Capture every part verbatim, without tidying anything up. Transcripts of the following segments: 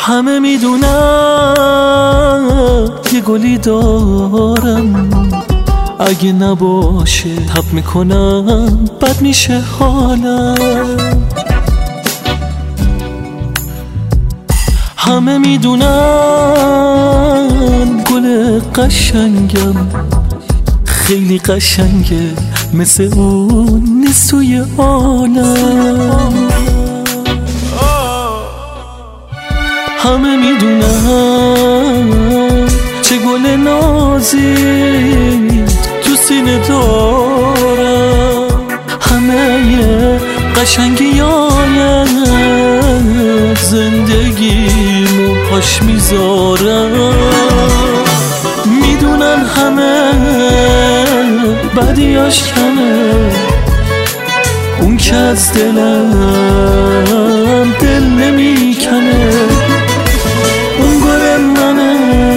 همه میدونن یه گلی دارم، اگه نباشه تب میکنم بد میشه حالم. همه میدونن گل قشنگم، خیلی قشنگه، مثل اون نیست توی عالم. همه میدونن چه گل نازی تو سینه دارم، همه یه قشنگی های زندگیمو پاش میذارم. میدونن همه بدیاش کمه، اون که از دلم دل نمیکنه، اون گل منه.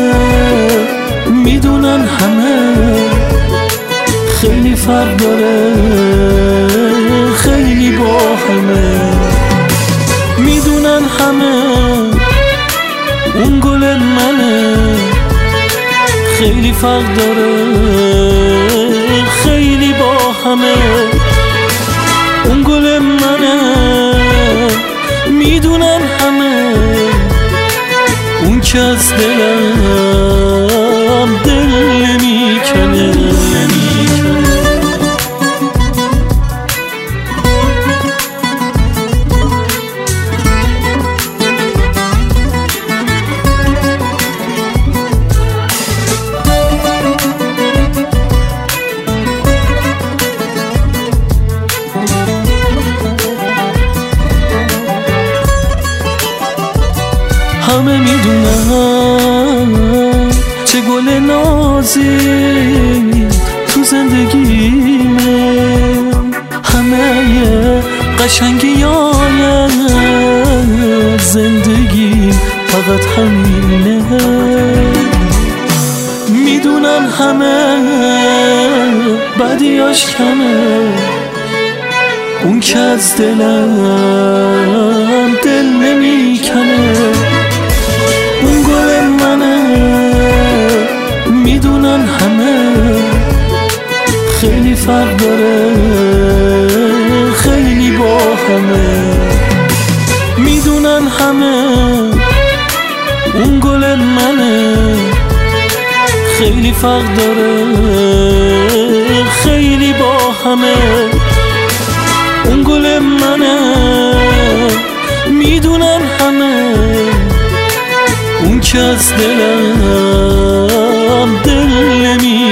میدونن همه خیلی فرق داره، خیلی با همه. میدونن همه اون گل منه، خیلی فرق داره، خیلی با همه. اون گل منه. میدونن همه اون که از دلم دل نمیکنه. همه میدونن چه گل نازی تو زندگیمه، همه یه قشنگی های زندگیم فقط همینه. میدونن همه بدیاش کمه، اون که از دلم دل نمیکنه، اون گل منه. میدونن همه خیلی فرق داره، خیلی با همه. میدونن همه اون گل منه، خیلی فرق داره، خیلی با همه. اون گل منه. میدونن همه اون که از دلم دل نمی